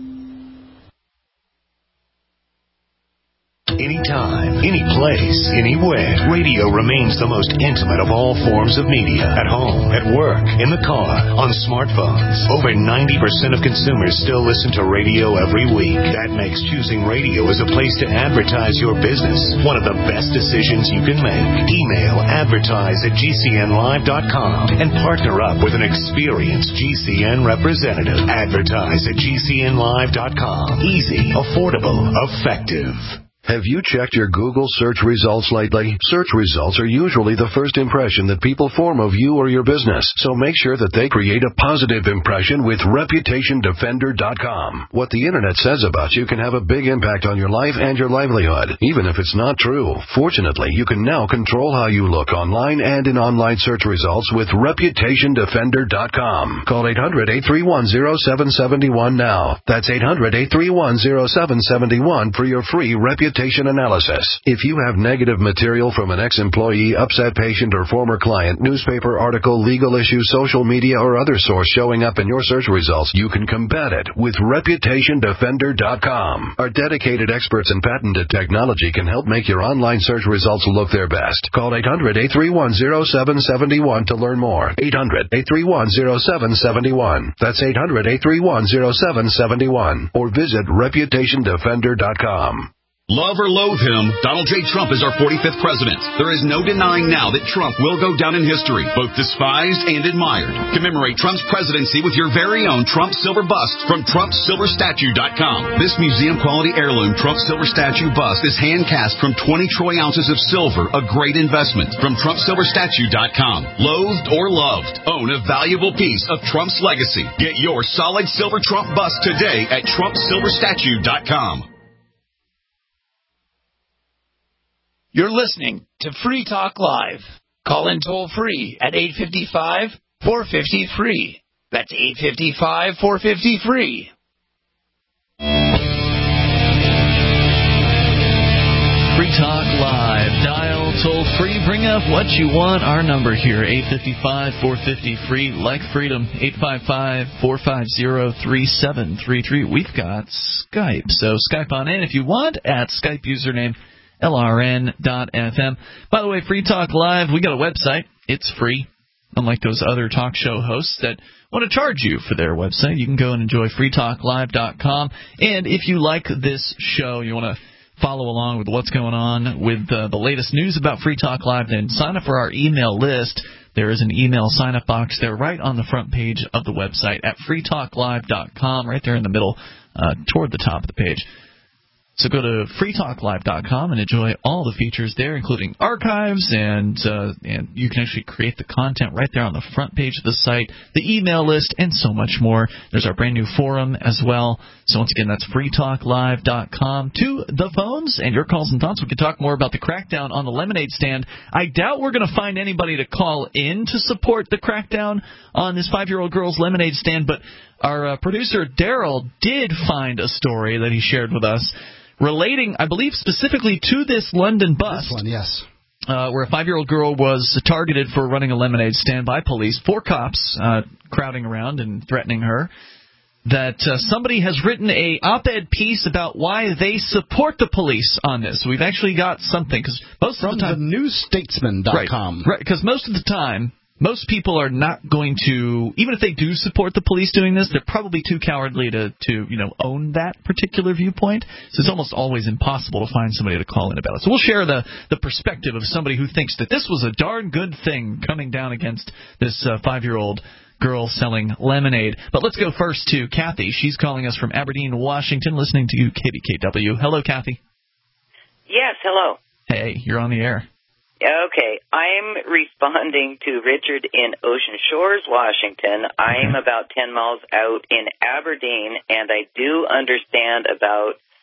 Anytime, any place, anywhere. Radio remains the most intimate of all forms of media. At home, at work, in the car, on smartphones. Over 90% of consumers still listen to radio every week. That makes choosing radio as a place to advertise your business one of the best decisions you can make. Email advertise@gcnlive.com and partner up with an experienced GCN representative. Advertise@gcnlive.com. Easy, affordable, effective. Have you checked your Google search results lately? Search results are usually the first impression that people form of you or your business, so make sure that they create a positive impression with ReputationDefender.com. What the Internet says about you can have a big impact on your life and your livelihood, even if it's not true. Fortunately, you can now control how you look online and in online search results with ReputationDefender.com. Call 800-831-0771 now. That's 800-831-0771 for your free reputation analysis. If you have negative material from an ex-employee, upset patient, or former client, newspaper article, legal issue, social media, or other source showing up in your search results, you can combat it with ReputationDefender.com. Our dedicated experts in patented technology can help make your online search results look their best. Call 800-831-0771 to learn more. 800-831-0771. That's 800-831-0771. Or visit ReputationDefender.com. Love or loathe him, Donald J. Trump is our 45th president. There is no denying now that Trump will go down in history, both despised and admired. Commemorate Trump's presidency with your very own Trump Silver Bust from TrumpSilverStatue.com. This museum-quality heirloom Trump Silver Statue bust is hand-cast from 20 troy ounces of silver, a great investment. From TrumpSilverStatue.com. Loathed or loved, own a valuable piece of Trump's legacy. Get your solid silver Trump bust today at TrumpSilverStatue.com. You're listening to Free Talk Live. Call in toll free at 855-450-FREE. That's 855-450-FREE. Free Talk Live. Dial toll free. Bring up what you want. Our number here, 855-450-FREE. Like freedom, 855-450-3733. We've got Skype. So Skype on in if you want at Skype username LRN.FM. By the way, Free Talk Live, we got a website. It's free. Unlike those other talk show hosts that want to charge you for their website, you can go and enjoy freetalklive.com. And if you like this show, you want to follow along with what's going on with the latest news about Free Talk Live, then sign up for our email list. There is an email sign-up box there right on the front page of the website at freetalklive.com, right there in the middle, toward the top of the page. So go to freetalklive.com and enjoy all the features there, including archives, and you can actually create the content right there on the front page of the site, the email list, and so much more. There's our brand new forum as well. So once again, that's freetalklive.com. To the phones and your calls and thoughts. We can talk more about the crackdown on the lemonade stand. I doubt we're going to find anybody to call in to support the crackdown on this 5-year-old girl's lemonade stand, but our producer Daryl did find a story that he shared with us relating, I believe, specifically to this London bust. This one, yes. Where a 5-year-old girl was targeted for running a lemonade stand by police. 4 cops crowding around and threatening her. That somebody has written a op-ed piece about why they support the police on this. So we've actually got something, because most of the time, from thenewstatesman.com. Right, because most of the time, most people are not going to, even if they do support the police doing this, they're probably too cowardly to own that particular viewpoint. So it's almost always impossible to find somebody to call in about it. So we'll share the perspective of somebody who thinks that this was a darn good thing coming down against this 5-year-old girl selling lemonade. But let's go first to Kathy. She's calling us from Aberdeen, Washington, listening to KBKW. Hello, Kathy. Yes, hello. Hey, you're on the air. Okay, I'm responding to Richard in Ocean Shores, Washington. I'm about 10 miles out in Aberdeen, and I do understand about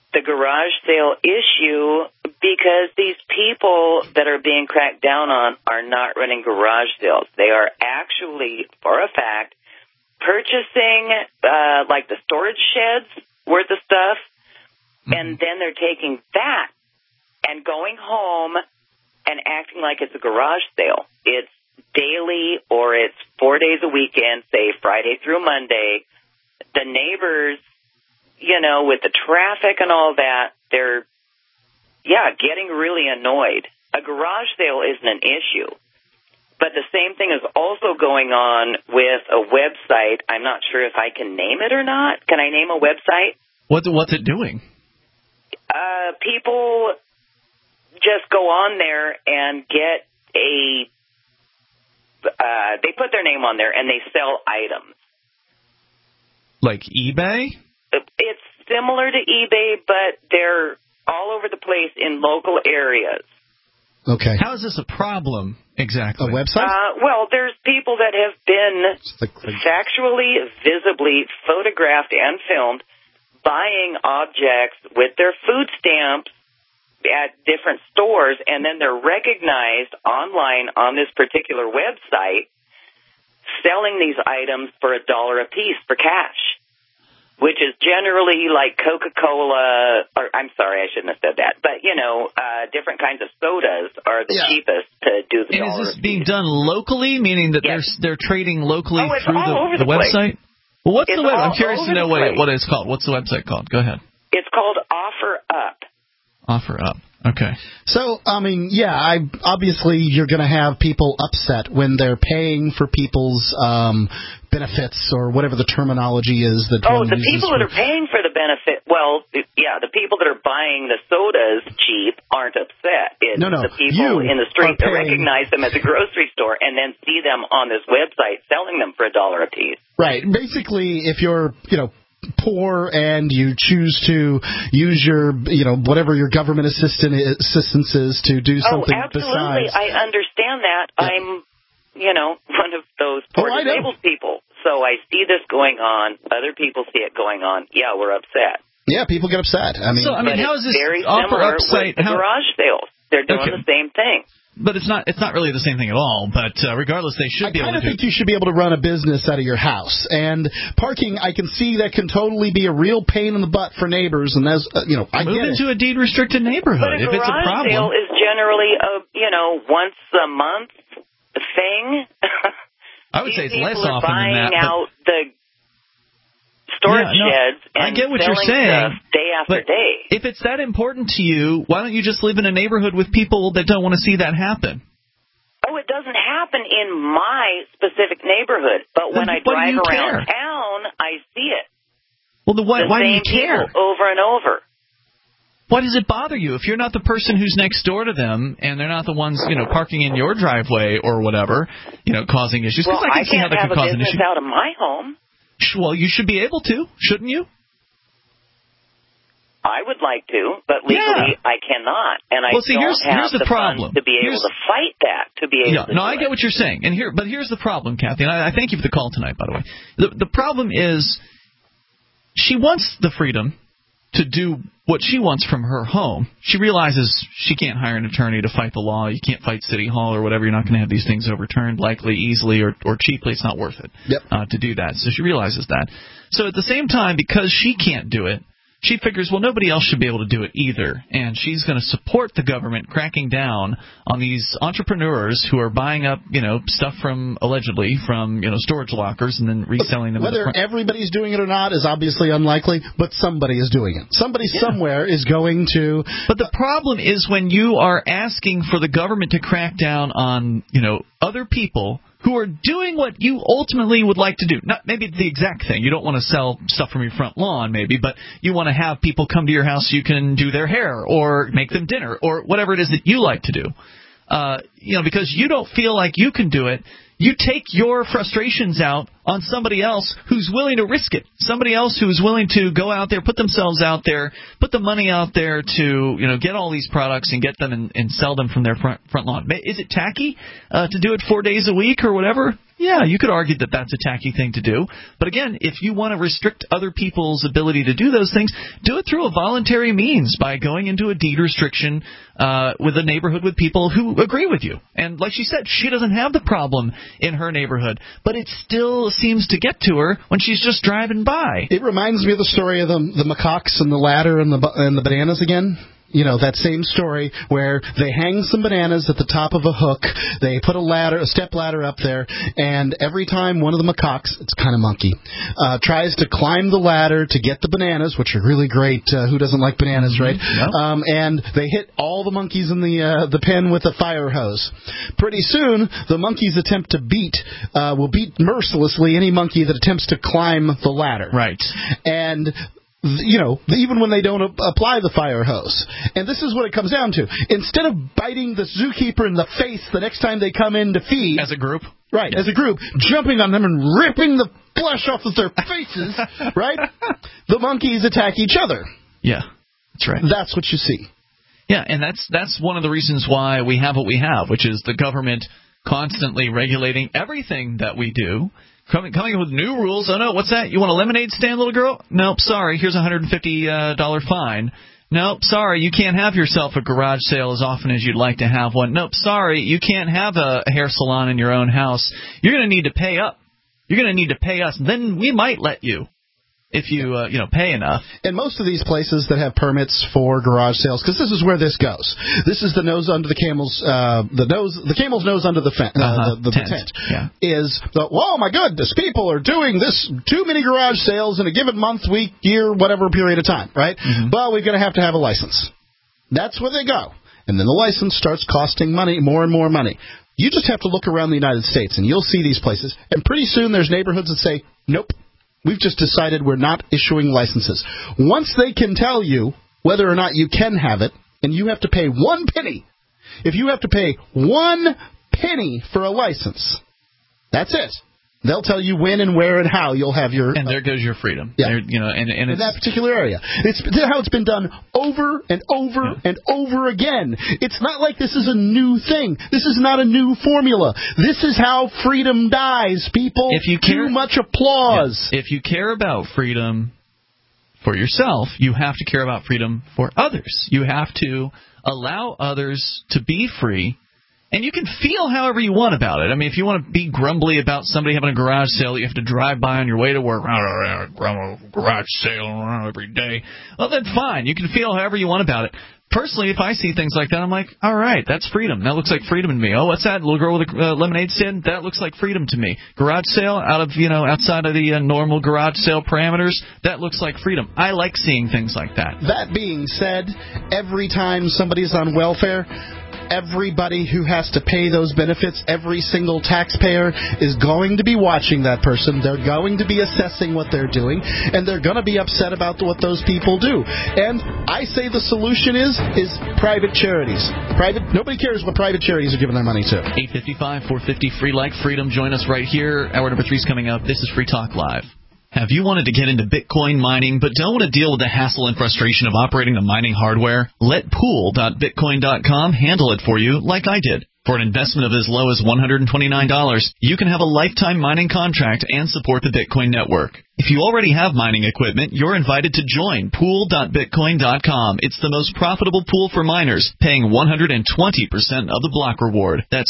the garage sale issue because these people that are being cracked down on are not running garage sales. They are actually, for a fact, purchasing like the storage sheds worth of stuff, and then they're taking that and going home and acting like it's a garage sale. It's daily or it's 4 days a weekend, say Friday through Monday. The neighbors, you know, with the traffic and all that, they're, getting really annoyed. A garage sale isn't an issue. But the same thing is also going on with a website. I'm not sure if I can name it or not. Can I name a website? What's it doing? People just go on there and get they put their name on there and they sell items. Like eBay? It's similar to eBay, but they're all over the place in local areas. Okay. How is this a problem exactly? A website? Well, there's people that have been factually, visibly photographed and filmed buying objects with their food stamps at different stores, and then they're recognized online on this particular website selling these items for $1 a piece for cash, which is generally like Coca-Cola, or I'm sorry, I shouldn't have said that, but, you know, different kinds of sodas are the cheapest to do the $1 a piece. And is this being done locally, meaning that they're trading locally through the Place. website? Well, what's it's the website? I'm all curious to know what it's called. What's the website called? Go ahead. It's called OfferUp. OfferUp. Okay. So, I mean, obviously you're going to have people upset when they're paying for people's benefits or whatever the terminology is that one the uses people that are paying for the benefit, the people that are buying the sodas cheap aren't upset. It's the people in the street that recognize them at the grocery store and then see them on this website selling them for $1 a piece. Right. Basically, if you're, poor and you choose to use your, whatever your government assistance is to do something absolutely. besides. I understand that. Yeah. I'm, one of those poor disabled people. So I see this going on. Other people see it going on. Yeah, we're upset. Yeah, people get upset. I mean, how is this very similar with the garage sales? They're doing the same thing. But it's not really the same thing at all. But regardless, they should be able to. I think you should be able to run a business out of your house. And parking, I can see that can totally be a real pain in the butt for neighbors. And as I move get into a deed restricted neighborhood but if it's a problem. Sale is generally a once a month thing. I would say it's less often than that. Buying out the storage sheds and I get what you're saying, day after day. If it's that important to you, why don't you just live in a neighborhood with people that don't want to see that happen? Oh, it doesn't happen in my specific neighborhood, but when I drive around town, I see it. Well, why do you care? Over and over. Why does it bother you? If you're not the person who's next door to them, and they're not the ones, parking in your driveway or whatever, causing issues. Well, I can see how that could cause an issue. I can't have a business out of my home. Well, you should be able to, shouldn't you? I would like to, but legally I cannot, and I don't have the funds to be able to fight that. To be able to do I get what you're saying, but here's the problem, Kathy. And I thank you for the call tonight, by the way. The problem is, she wants the freedom to do what she wants from her home. She realizes she can't hire an attorney to fight the law. You can't fight City Hall or whatever. You're not going to have these things overturned likely, easily, or cheaply. It's not worth it to do that. So she realizes that. So at the same time, because she can't do it, she figures, well, nobody else should be able to do it either, and she's going to support the government cracking down on these entrepreneurs who are buying up, stuff allegedly from storage lockers and then reselling them. Whether everybody's doing it or not is obviously unlikely, but somebody is doing it. Somebody somewhere is going to. But the problem is when you are asking for the government to crack down on, other people who are doing what you ultimately would like to do. Not maybe the exact thing. You don't want to sell stuff from your front lawn, maybe, but you want to have people come to your house so you can do their hair or make them dinner or whatever it is that you like to do. Because you don't feel like you can do it, you take your frustrations out on somebody else who's willing to risk it. Somebody else who's willing to go out there, put themselves out there, put the money out there to, get all these products and get them and sell them from their front lawn. Is it tacky to do it 4 days a week or whatever? Yeah, you could argue that that's a tacky thing to do. But again, if you want to restrict other people's ability to do those things, do it through a voluntary means by going into a deed restriction with a neighborhood with people who agree with you. And like she said, she doesn't have the problem in her neighborhood, but it still seems to get to her when she's just driving by. It reminds me of the story of the macaques and the ladder and the bananas again. You know, that same story where they hang some bananas at the top of a hook, they put a step ladder up there, and every time one of the macaques, it's kind of monkey, tries to climb the ladder to get the bananas, which are really great, who doesn't like bananas, right? Yep. And they hit all the monkeys in the pen with a fire hose. Pretty soon, the monkeys will beat mercilessly any monkey that attempts to climb the ladder. Right. And even when they don't apply the fire hose. And this is what it comes down to. Instead of biting the zookeeper in the face the next time they come in to feed... As a group? Right, as a group, jumping on them and ripping the flesh off of their faces, right? The monkeys attack each other. Yeah, that's right. That's what you see. Yeah, and that's one of the reasons why we have what we have, which is the government constantly regulating everything that we do. Coming up with new rules. Oh, no, what's that? You want a lemonade stand, little girl? Nope, sorry, here's a $150 fine. Nope, sorry, you can't have yourself a garage sale as often as you'd like to have one. Nope, sorry, you can't have a hair salon in your own house. You're going to need to pay up. You're going to need to pay us. Then we might let you. If you pay enough. And most of these places that have permits for garage sales, because this is where this goes. This is the nose under the camel's the camel's nose under the tent. Yeah. Is oh my goodness, people are doing this too many garage sales in a given month, week, year, whatever period of time, right? Mm-hmm. Well, we're going to have a license. That's where they go, and then the license starts costing money, more and more money. You just have to look around the United States, and you'll see these places, and pretty soon there's neighborhoods that say, nope. We've just decided we're not issuing licenses. Once they can tell you whether or not you can have it, and you have to pay 1 penny. If you have to pay 1 penny for a license, that's it. They'll tell you when and where and how you'll have your... And there goes your freedom. Yeah. And in that particular area. It's how it's been done over and over and over again. It's not like this is a new thing. This is not a new formula. This is how freedom dies, people. If you care, too much applause. Yeah. If you care about freedom for yourself, you have to care about freedom for others. You have to allow others to be free. And you can feel however you want about it. I mean, if you want to be grumbly about somebody having a garage sale that you have to drive by on your way to work, garage sale every day, well, then fine. You can feel however you want about it. Personally, if I see things like that, I'm like, all right, that's freedom. That looks like freedom to me. Oh, what's that? Little girl with a lemonade stand? That looks like freedom to me. Garage sale outside of the normal garage sale parameters? That looks like freedom. I like seeing things like that. That being said, every time somebody's on welfare, everybody who has to pay those benefits, every single taxpayer is going to be watching that person. They're going to be assessing what they're doing, and they're going to be upset about what those people do. And I say the solution is private charities. Nobody cares what private charities are giving their money to. 855-450 free like freedom. Join us right here. Hour number 3 is coming up. This is Free Talk Live. Have you wanted to get into Bitcoin mining but don't want to deal with the hassle and frustration of operating the mining hardware? Let Pool.Bitcoin.com handle it for you like I did. For an investment of as low as $129, you can have a lifetime mining contract and support the Bitcoin network. If you already have mining equipment, you're invited to join Pool.Bitcoin.com. It's the most profitable pool for miners, paying 120% of the block reward. That's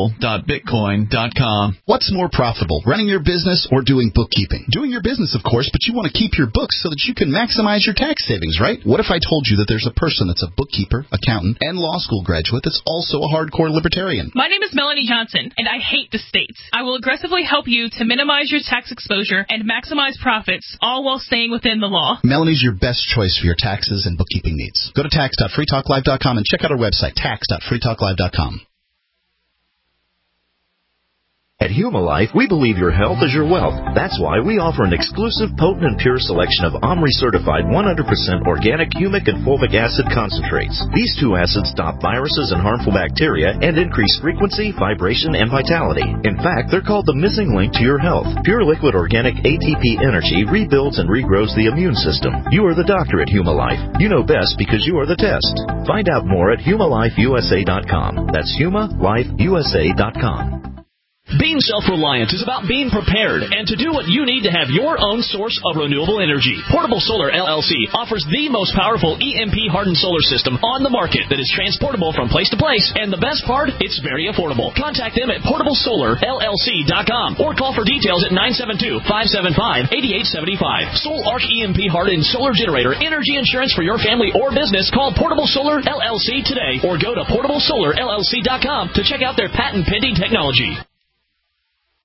Pool.Bitcoin.com. What's more profitable, running your business or doing bookkeeping? Doing your business, of course, but you want to keep your books so that you can maximize your tax savings, right? What if I told you that there's a person that's a bookkeeper, accountant, and law school graduate that's also a hardcore libertarian? My name is Melanie Johnson, and I hate the states. I will aggressively help you to minimize your tax exposure and maximize profits, all while staying within the law. Melanie's your best choice for your taxes and bookkeeping needs. Go to tax.freetalklive.com and check out our website, tax.freetalklive.com. At Humalife, we believe your health is your wealth. That's why we offer an exclusive, potent, and pure selection of OMRI-certified 100% organic humic and fulvic acid concentrates. These two acids stop viruses and harmful bacteria and increase frequency, vibration, and vitality. In fact, they're called the missing link to your health. Pure liquid organic ATP energy rebuilds and regrows the immune system. You are the doctor at Humalife. You know best because you are the test. Find out more at humalifeusa.com. That's humalifeusa.com. Being self-reliant is about being prepared and to do what you need to have your own source of renewable energy. Portable Solar LLC offers the most powerful EMP-hardened solar system on the market that is transportable from place to place, and the best part, it's very affordable. Contact them at portablesolarllc.com or call for details at 972-575-8875. Soul Arc EMP-hardened solar generator energy insurance for your family or business. Call Portable Solar LLC today or go to portablesolarllc.com to check out their patent-pending technology.